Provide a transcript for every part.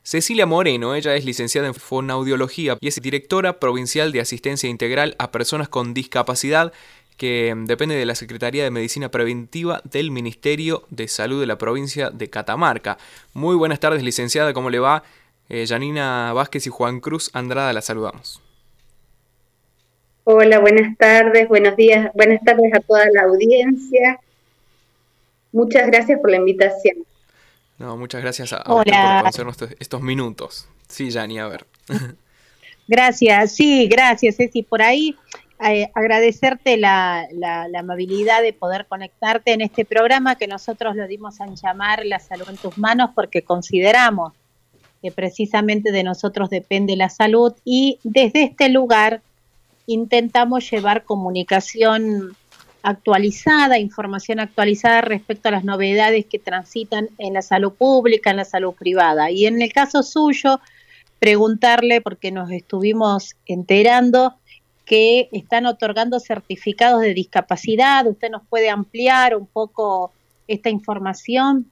Cecilia Moreno. Ella es licenciada en fonoaudiología y es directora provincial de asistencia integral a personas con discapacidad, que depende de la Secretaría de Medicina Preventiva del Ministerio de Salud de la provincia de Catamarca. Muy buenas tardes, licenciada, ¿cómo le va? Janina Vázquez y Juan Cruz Andrada, la saludamos. Hola, buenas tardes, buenos días, buenas tardes a toda la audiencia. Muchas gracias por la invitación. No, muchas gracias a usted por Hola, concedernos estos minutos. Sí, Jani, a ver. gracias, sí, gracias, Ceci. Por ahí agradecerte la amabilidad de poder conectarte en este programa que nosotros lo dimos a llamar La Salud en tus Manos, porque consideramos que precisamente de nosotros depende la salud, y desde este lugar intentamos llevar comunicación actualizada, información actualizada respecto a las novedades que transitan en la salud pública, en la salud privada. Y en el caso suyo, preguntarle, porque nos estuvimos enterando que están otorgando certificados de discapacidad. ¿Usted nos puede ampliar un poco esta información?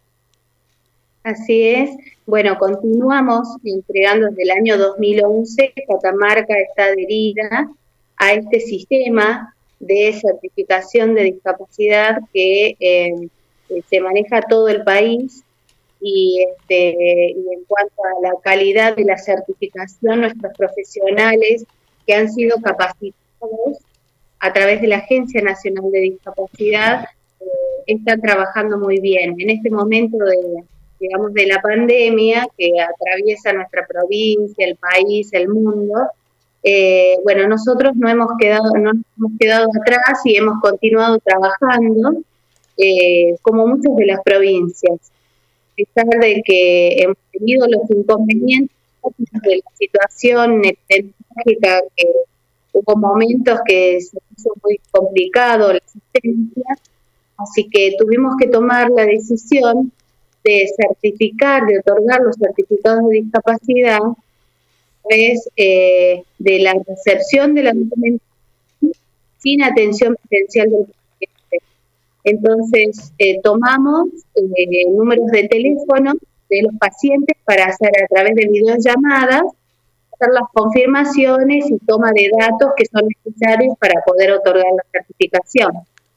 Así es. Bueno, continuamos entregando desde el año 2011. Catamarca está adherida a este sistema de certificación de discapacidad que se maneja todo el país. Y en cuanto a la calidad de la certificación, nuestros profesionales que han sido capacitados a través de la Agencia Nacional de Discapacidad están trabajando muy bien. En este momento digamos, de la pandemia que atraviesa nuestra provincia, el país, el mundo, bueno, nosotros no nos hemos quedado atrás y hemos continuado trabajando como muchas de las provincias. A pesar de que hemos tenido los inconvenientes de la situación epidemiológica, que hubo momentos que se hizo muy complicado la asistencia, así que tuvimos que tomar la decisión de certificar, de otorgar los certificados de discapacidad a través de la recepción de la documentación sin atención presencial del paciente. Entonces, tomamos números de teléfono de los pacientes para hacer a través de videollamadas, hacer las confirmaciones y toma de datos que son necesarios para poder otorgar la certificación.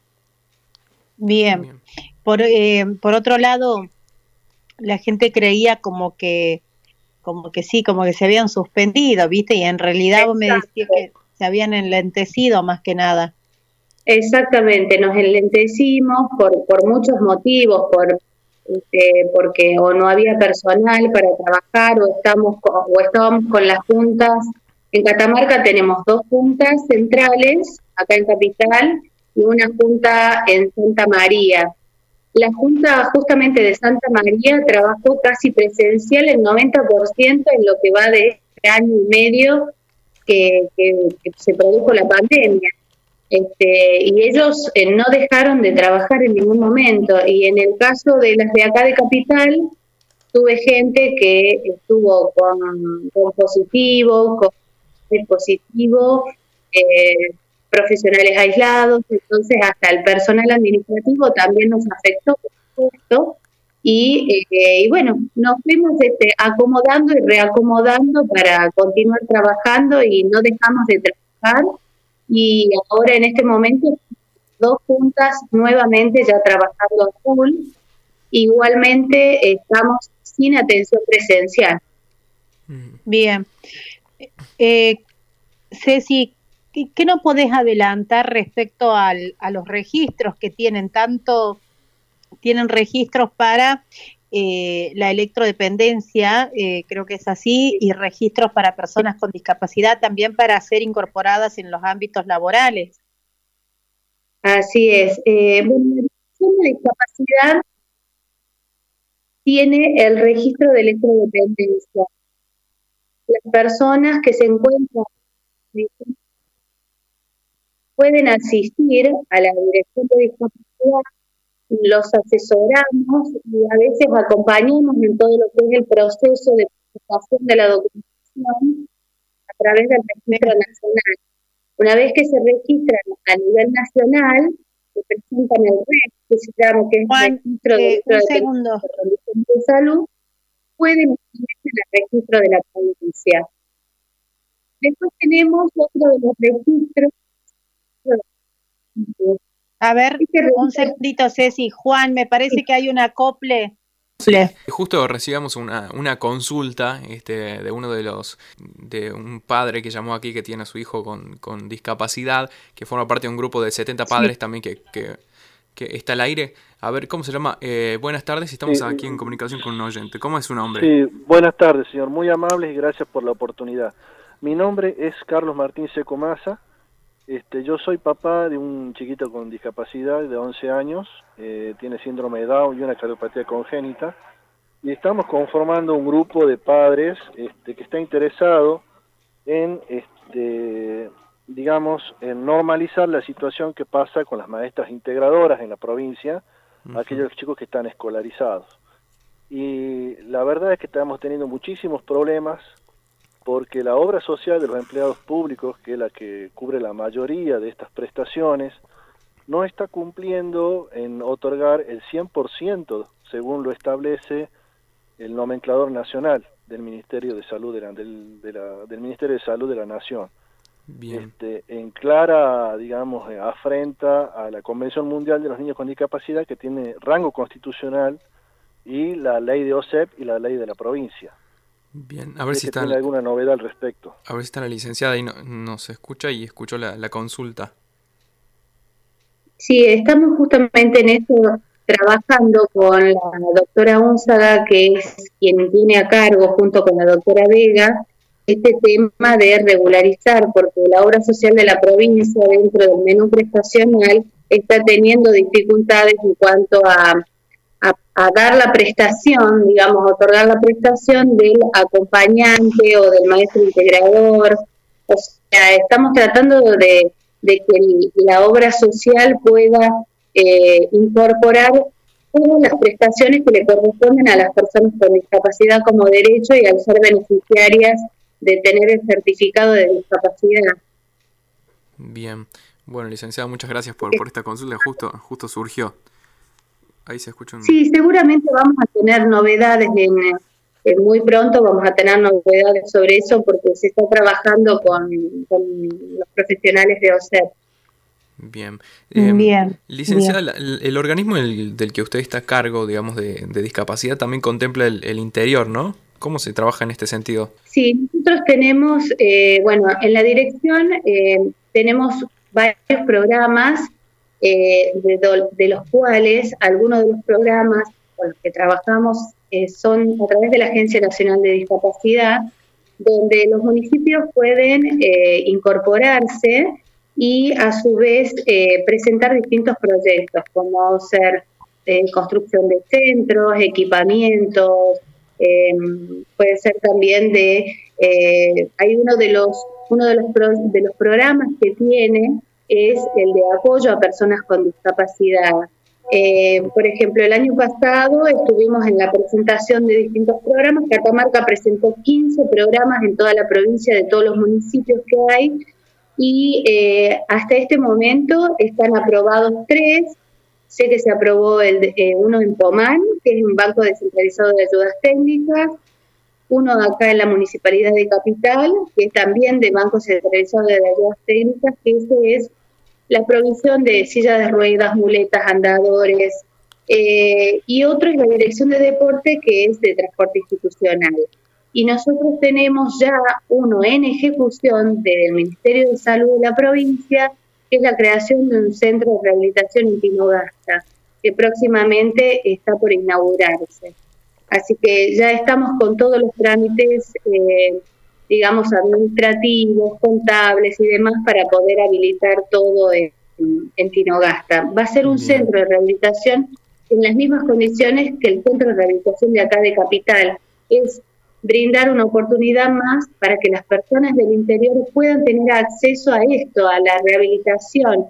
Bien. Por otro lado, la gente creía como que sí, como que se habían suspendido, ¿viste? Y en realidad vos me decías que se habían enlentecido más que nada. Exactamente, nos enlentecimos por muchos motivos, porque o no había personal para trabajar o estábamos con las juntas. En Catamarca tenemos 2 juntas centrales, acá en Capital, y una junta en Santa María. La junta justamente de Santa María trabajó casi presencial el 90% en lo que va de este año y medio que se produjo la pandemia. Y ellos no dejaron de trabajar en ningún momento. Y en el caso de las de acá de Capital, tuve gente que estuvo con positivo, con positivo, profesionales aislados, entonces hasta el personal administrativo también nos afectó, por supuesto, y bueno, nos fuimos acomodando y reacomodando para continuar trabajando y no dejamos de trabajar, y ahora en este momento 2 juntas nuevamente ya trabajando a full. Igualmente estamos sin atención presencial. Bien. Ceci, ¿qué no podés adelantar respecto a los registros que tienen? Tienen registros para la electrodependencia, creo que es así, y registros para personas con discapacidad también para ser incorporadas en los ámbitos laborales. Así es. Bueno, la discapacidad tiene el registro de electrodependencia. Las personas que se encuentran pueden asistir a la dirección de discapacidad, los asesoramos y a veces acompañamos en todo lo que es el proceso de presentación de la documentación a través del registro nacional. Una vez que se registran a nivel nacional, se presentan el REC, que se llama, que es el registro de salud, pueden el registro de la provincia. Después tenemos otro de los registros. A ver, un segundito, Ceci. Juan, me parece que hay un acople. Sí, justo recibimos una consulta de de un padre que llamó aquí que tiene a su hijo con discapacidad, que forma parte de un grupo de 70 padres también que está al aire. A ver, ¿cómo se llama? Buenas tardes, estamos aquí en comunicación con un oyente. ¿Cómo es su nombre? Sí, buenas tardes, señor. Muy amables y gracias por la oportunidad. Mi nombre es Carlos Martín Seco Massa. Yo soy papá de un chiquito con discapacidad de 11 años, tiene síndrome de Down y una cardiopatía congénita, y estamos conformando un grupo de padres que está interesado en, en normalizar la situación que pasa con las maestras integradoras en la provincia, aquellos chicos que están escolarizados. Y la verdad es que estamos teniendo muchísimos problemas, porque la obra social de los empleados públicos, que es la que cubre la mayoría de estas prestaciones, no está cumpliendo en otorgar el 100% según lo establece el nomenclador nacional del Ministerio de Salud del Ministerio de Salud de la Nación. Bien. En clara, digamos, afrenta a la Convención Mundial de los Niños con Discapacidad, que tiene rango constitucional, y la ley de OSEP y la ley de la provincia. Bien, a ver si está tiene alguna novedad al respecto. A ver si está la licenciada y nos escucha y escuchó la consulta. Sí, estamos justamente en esto trabajando con la doctora Únzaga, que es quien tiene a cargo junto con la doctora Vega este tema de regularizar, porque la obra social de la provincia dentro del menú prestacional está teniendo dificultades en cuanto a dar la prestación, digamos, otorgar la prestación del acompañante o del maestro integrador. O sea, estamos tratando de que la obra social pueda incorporar todas las prestaciones que le corresponden a las personas con discapacidad como derecho y al ser beneficiarias de tener el certificado de discapacidad. Bien. Bueno, licenciada, muchas gracias por esta consulta. Justo surgió. Ahí se escucha Sí, seguramente vamos a tener novedades muy pronto, vamos a tener novedades sobre eso porque se está trabajando con los profesionales de OSEP. Bien. Bien. Licenciada, el organismo del que usted está a cargo, digamos, de discapacidad también contempla el interior, ¿no? ¿Cómo se trabaja en este sentido? Sí, nosotros tenemos, en la dirección tenemos varios programas, de los cuales algunos de los programas con los que trabajamos son a través de la Agencia Nacional de Discapacidad, donde los municipios pueden incorporarse y a su vez presentar distintos proyectos, como ser construcción de centros, equipamientos, puede ser también hay uno de los programas que tiene es el de apoyo a personas con discapacidad. Por ejemplo, el año pasado estuvimos en la presentación de distintos programas. Catamarca presentó 15 programas en toda la provincia de todos los municipios que hay y hasta este momento están aprobados 3. Sé que se aprobó uno en Pomán, que es un banco descentralizado de ayudas técnicas, uno acá en la Municipalidad de Capital, que es también de Banco Centralizado de Ayudas Técnicas, que ese es la provisión de sillas de ruedas, muletas, andadores, y otro es la Dirección de Deporte, que es de transporte institucional. Y nosotros tenemos ya uno en ejecución del Ministerio de Salud de la provincia, que es la creación de un centro de rehabilitación en Tinogasta, que próximamente está por inaugurarse. Así que ya estamos con todos los trámites, digamos, administrativos, contables y demás para poder habilitar todo en Tinogasta. Va a ser un centro de rehabilitación en las mismas condiciones que el centro de rehabilitación de acá de Capital. Es brindar una oportunidad más para que las personas del interior puedan tener acceso a esto, a la rehabilitación,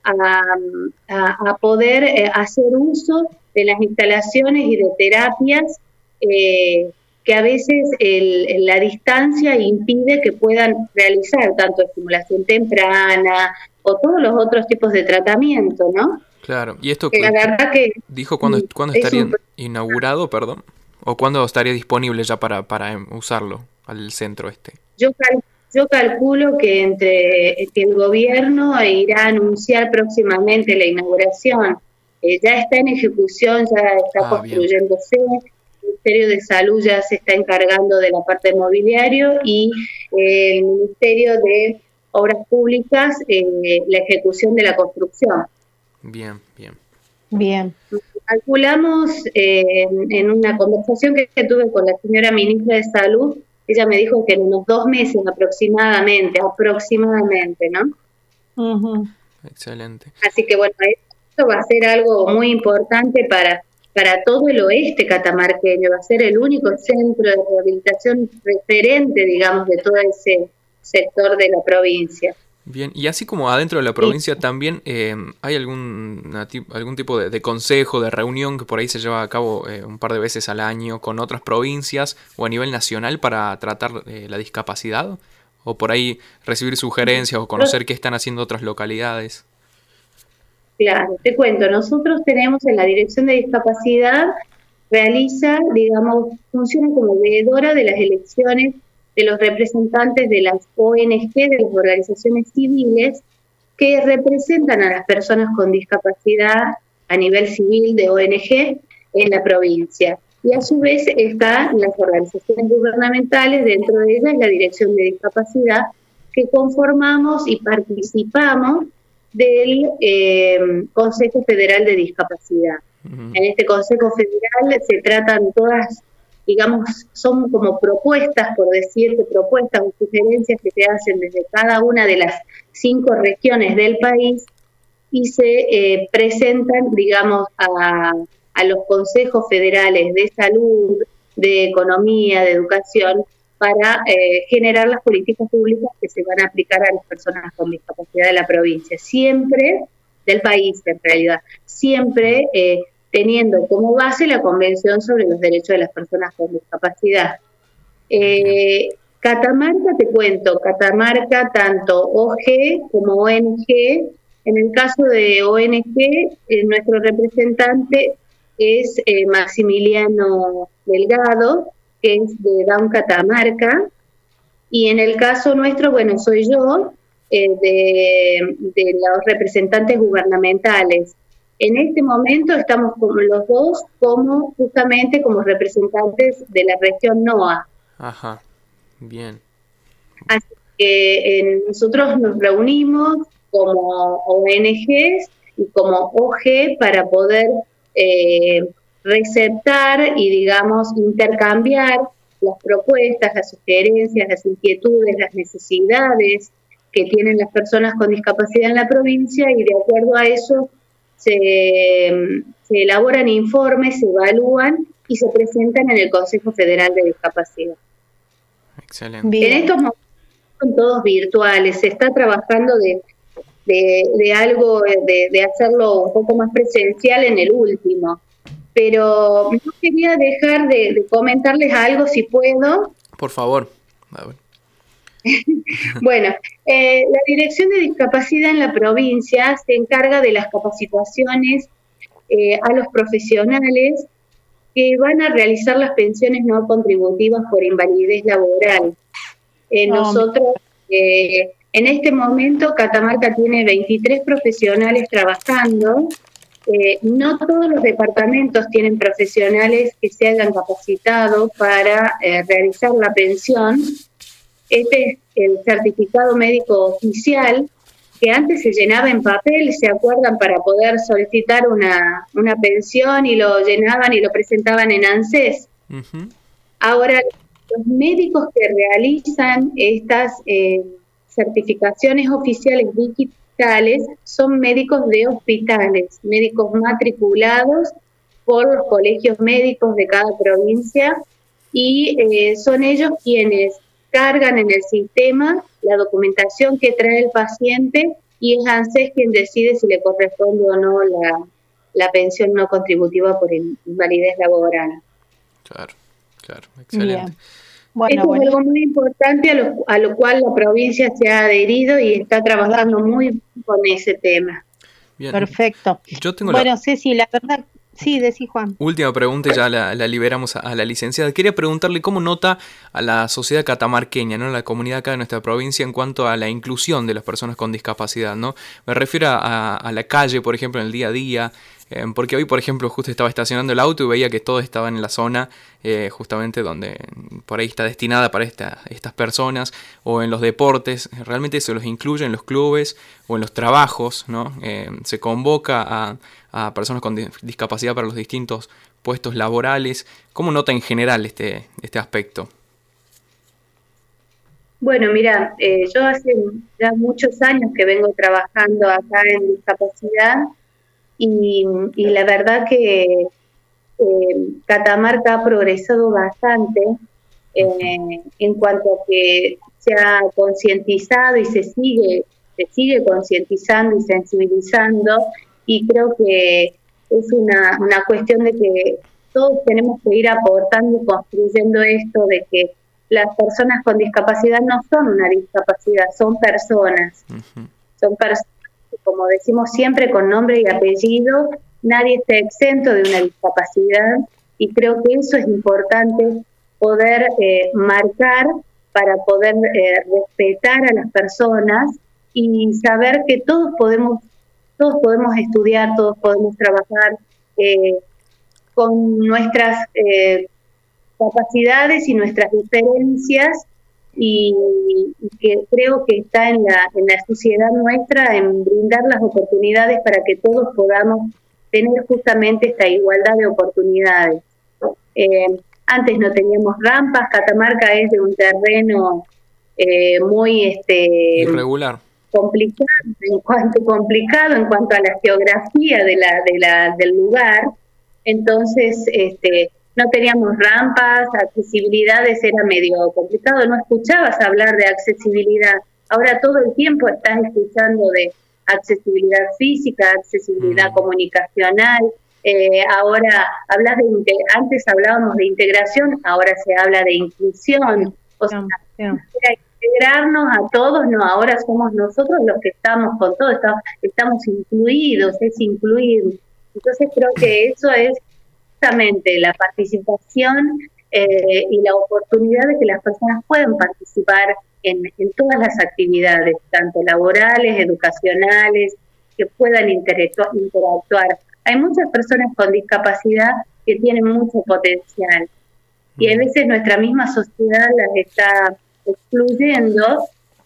a poder hacer uso de las instalaciones y de terapias que a veces la distancia impide que puedan realizar tanto estimulación temprana o todos los otros tipos de tratamiento, ¿no? Claro, y esto que la verdad que dijo cuándo estaría inaugurado, perdón. ¿O cuándo estaría disponible ya para usarlo al centro este? Yo calculo que que el gobierno irá a anunciar próximamente la inauguración. Ya está en ejecución, ya está construyéndose. El Ministerio de Salud ya se está encargando de la parte de mobiliario y el Ministerio de Obras Públicas la ejecución de la construcción. Bien, bien. Bien. Calculamos en una conversación que tuve con la señora ministra de Salud, ella me dijo que en unos 2 meses aproximadamente, ¿no? Uh-huh. Excelente. Así que bueno, esto va a ser algo muy importante para todo el oeste catamarqueño, va a ser el único centro de rehabilitación referente, digamos, de todo ese sector de la provincia. Bien, y así como adentro de la provincia también hay algún tipo de consejo, de reunión que por ahí se lleva a cabo un par de veces al año con otras provincias o a nivel nacional para tratar la discapacidad, o por ahí recibir sugerencias o conocer qué están haciendo otras localidades. Claro, te cuento, nosotros tenemos en la Dirección de Discapacidad, funciona como veedora de las elecciones de los representantes de las ONG, de las organizaciones civiles, que representan a las personas con discapacidad a nivel civil de ONG en la provincia. Y a su vez están las organizaciones gubernamentales, dentro de ellas la Dirección de Discapacidad, que conformamos y participamos del Consejo Federal de Discapacidad. Uh-huh. En este Consejo Federal se tratan todas, digamos, son como propuestas, por decirte, propuestas o sugerencias que se hacen desde cada una de las 5 regiones del país y se presentan, digamos, a los consejos federales de salud, de economía, de educación, para generar las políticas públicas que se van a aplicar a las personas con discapacidad de la provincia, siempre del país en realidad, siempre teniendo como base la Convención sobre los Derechos de las Personas con Discapacidad. Catamarca, te cuento, Catamarca, tanto OG como ONG, en el caso de ONG, nuestro representante es Maximiliano Delgado, que es de Down Catamarca, y en el caso nuestro, bueno, soy yo, de los representantes gubernamentales. En este momento estamos los dos justamente como representantes de la región NOA. Ajá, bien. Así que nosotros nos reunimos como ONGs y como OG para poder receptar y, digamos, intercambiar las propuestas, las sugerencias, las inquietudes, las necesidades que tienen las personas con discapacidad en la provincia, y de acuerdo a eso se elaboran informes, se evalúan y se presentan en el Consejo Federal de Discapacidad. Excelente. Bien. En estos momentos son todos virtuales, se está trabajando de algo, de hacerlo un poco más presencial en el último. Pero no quería dejar de comentarles algo, si puedo. Por favor. Bueno, la Dirección de Discapacidad en la provincia se encarga de las capacitaciones a los profesionales que van a realizar las pensiones no contributivas por invalidez laboral. Nosotros, en este momento, Catamarca tiene 23 profesionales trabajando. No todos los departamentos tienen profesionales que se hayan capacitado para realizar la pensión. Este es el certificado médico oficial que antes se llenaba en papel, ¿se acuerdan? Para poder solicitar una pensión, y lo llenaban y lo presentaban en ANSES. Uh-huh. Ahora, los médicos que realizan estas certificaciones oficiales digitales son médicos de hospitales, médicos matriculados por los colegios médicos de cada provincia, y son ellos quienes cargan en el sistema la documentación que trae el paciente, y es ANSES quien decide si le corresponde o no la pensión no contributiva por invalidez laboral. Claro, excelente. Bien. Esto es algo muy importante a lo cual la provincia se ha adherido y está trabajando muy con ese tema. Bien. Perfecto. Yo tengo Ceci, la verdad, Sí, decí Juan. Última pregunta y ya la liberamos a la licenciada. Quería preguntarle cómo nota a la sociedad catamarqueña, ¿no? La comunidad acá de nuestra provincia en cuanto a la inclusión de las personas con discapacidad, ¿no? Me refiero a la calle, por ejemplo, en el día a día. Porque hoy, por ejemplo, justo estaba estacionando el auto y veía que todos estaban en la zona justamente donde por ahí está destinada para estas personas, o en los deportes. Realmente se los incluye en los clubes o en los trabajos, ¿no? Se convoca a personas con discapacidad para los distintos puestos laborales. ¿Cómo nota en general este aspecto? Bueno, mira, yo hace ya muchos años que vengo trabajando acá en discapacidad y la verdad que Catamarca ha progresado bastante en cuanto a que se ha concientizado y se sigue concientizando y sensibilizando, y creo que es una cuestión de que todos tenemos que ir aportando y construyendo esto de que las personas con discapacidad no son una discapacidad, son personas. Son personas que, como decimos siempre, con nombre y apellido, nadie está exento de una discapacidad, y creo que eso es importante poder marcar para poder respetar a las personas y saber que todos podemos estudiar, todos podemos trabajar con nuestras capacidades y nuestras diferencias, y que creo que está en la sociedad nuestra en brindar las oportunidades para que todos podamos tener justamente esta igualdad de oportunidades. Antes no teníamos rampas. Catamarca es de un terreno muy irregular, complicado en cuanto a la geografía del lugar. Entonces no teníamos rampas, accesibilidades, era medio complicado, no escuchabas hablar de accesibilidad. Ahora todo el tiempo estás escuchando de accesibilidad física, accesibilidad comunicacional. Ahora antes hablábamos de integración, ahora se habla de inclusión. O sea, integrarnos a todos, no, ahora somos nosotros los que estamos con todo, estamos incluidos, es incluir. Entonces creo que eso es justamente la participación y la oportunidad de que las personas puedan participar en todas las actividades, tanto laborales, educacionales, que puedan interactuar. Hay muchas personas con discapacidad que tienen mucho potencial, y a veces nuestra misma sociedad las está excluyendo,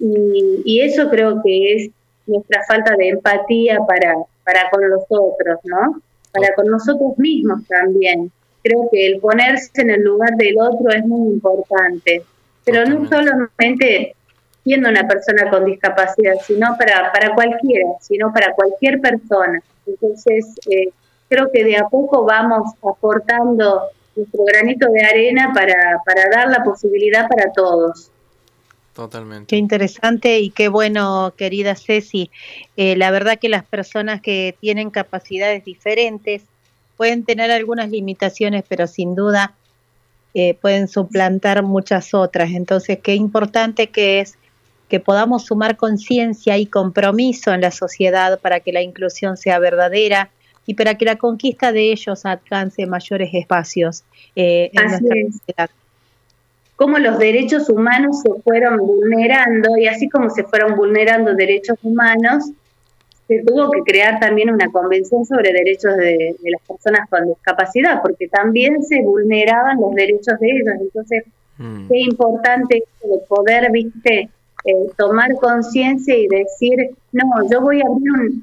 y eso creo que es nuestra falta de empatía para con los otros, ¿no? Para con nosotros mismos también. Creo que el ponerse en el lugar del otro es muy importante, pero no solamente siendo una persona con discapacidad, sino para cualquiera, sino para cualquier persona. Entonces, creo que de a poco vamos aportando nuestro granito de arena para dar la posibilidad para todos. Totalmente. Qué interesante y qué bueno, querida Ceci. La verdad que las personas que tienen capacidades diferentes pueden tener algunas limitaciones, pero sin duda pueden suplantar muchas otras. Entonces, qué importante que es que podamos sumar conciencia y compromiso en la sociedad para que la inclusión sea verdadera y para que la conquista de ellos alcance mayores espacios en nuestra sociedad. Cómo los derechos humanos se fueron vulnerando, y así como se fueron vulnerando derechos humanos, se tuvo que crear también una convención sobre derechos de las personas con discapacidad, porque también se vulneraban los derechos de ellos. Entonces, qué importante esto de poder, tomar conciencia y decir, no, yo voy a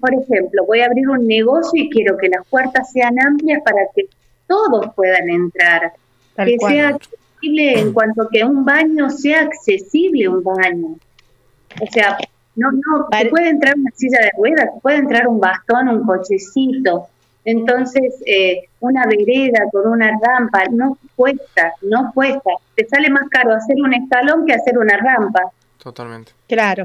abrir un negocio y quiero que las puertas sean amplias para que todos puedan entrar, que sea accesible en cuanto a que un baño sea accesible, un baño. O sea, no, se puede entrar una silla de ruedas, puede entrar un bastón, un cochecito. Entonces, una vereda con una rampa no cuesta. Te sale más caro hacer un escalón que hacer una rampa. Totalmente. Claro.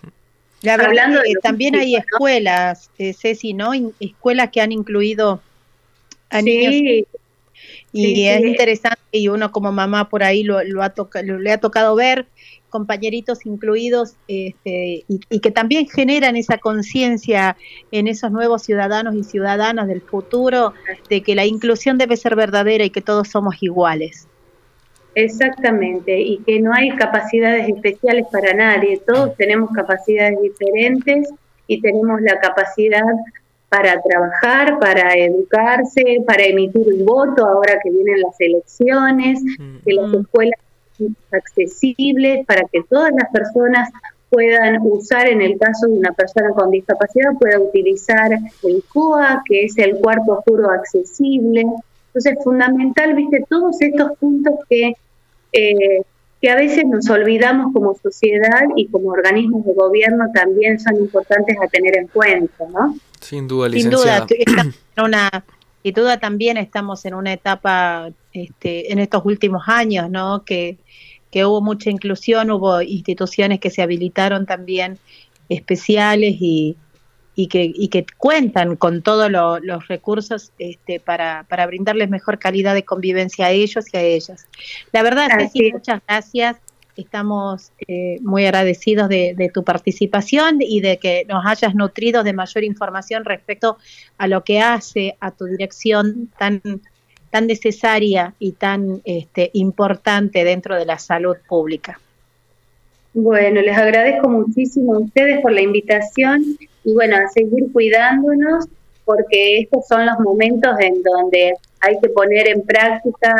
La verdad Hablando que también hay escuelas, ¿no? Ceci, ¿no? Escuelas que han incluido a niños Y Sí, es sí. interesante, y uno como mamá por ahí le ha tocado ver compañeritos incluidos, y que también generan esa conciencia en esos nuevos ciudadanos y ciudadanas del futuro de que la inclusión debe ser verdadera y que todos somos iguales. Exactamente, y que no hay capacidades especiales para nadie, todos tenemos capacidades diferentes y tenemos la capacidad para trabajar, para educarse, para emitir un voto ahora que vienen las elecciones, que las escuelas sean accesibles para que todas las personas puedan usar, en el caso de una persona con discapacidad, pueda utilizar el COA, que es el cuarto oscuro accesible. Entonces, fundamental, viste, todos estos puntos que a veces nos olvidamos como sociedad y como organismos de gobierno también son importantes a tener en cuenta, ¿no? Sin duda, Sin duda, licenciada. sin duda también estamos en una etapa, en estos últimos años, ¿no? Que hubo mucha inclusión, hubo instituciones que se habilitaron también especiales y que cuentan con todos los recursos para brindarles mejor calidad de convivencia a ellos y a ellas. La verdad, Ceci, muchas gracias. Estamos muy agradecidos de tu participación y de que nos hayas nutrido de mayor información respecto a lo que hace a tu dirección tan necesaria y tan importante dentro de la salud pública. Bueno, les agradezco muchísimo a ustedes por la invitación y bueno, a seguir cuidándonos porque estos son los momentos en donde hay que poner en práctica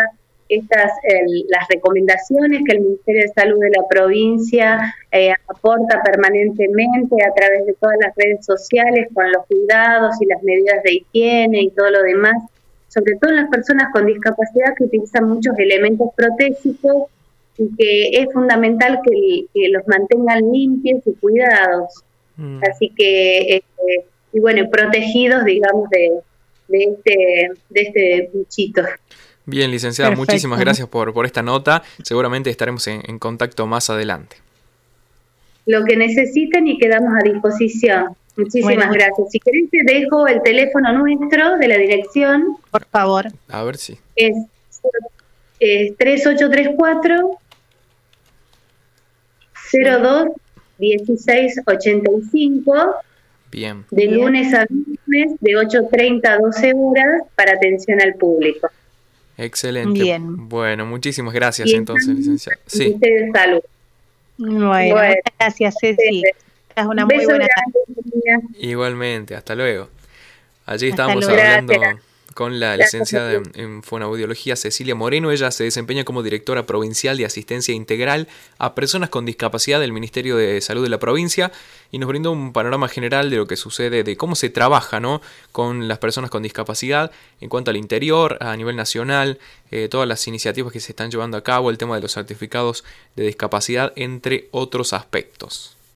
las recomendaciones que el Ministerio de Salud de la provincia aporta permanentemente a través de todas las redes sociales con los cuidados y las medidas de higiene y todo lo demás, sobre todo en las personas con discapacidad que utilizan muchos elementos protésicos y que es fundamental que los mantengan limpios y cuidados. Así que, y bueno, protegidos, digamos, de este bichito. Bien, licenciada, Perfecto. Muchísimas gracias por esta nota. Seguramente estaremos en contacto más adelante. Lo que necesiten y quedamos a disposición. Muchísimas gracias. Si querés te dejo el teléfono nuestro de la dirección. Por favor. A ver si. Es 3834 02 1685. Bien. De lunes a viernes, de 8:30 a 12 horas, para atención al público. Excelente. Bien. Bueno, muchísimas gracias entonces, licenciada. Sí. Ustedes salud. Bueno, muchas gracias, Ceci. Es una muy buena tarde. Igualmente, hasta luego. Allí Hasta estábamos luego. hablando Gracias. con la licenciada en fonoaudiología Cecilia Moreno. Ella se desempeña como directora provincial de asistencia integral a personas con discapacidad del Ministerio de Salud de la provincia y nos brindó un panorama general de lo que sucede, de cómo se trabaja, ¿no?, con las personas con discapacidad en cuanto al interior, a nivel nacional, todas las iniciativas que se están llevando a cabo, el tema de los certificados de discapacidad, entre otros aspectos.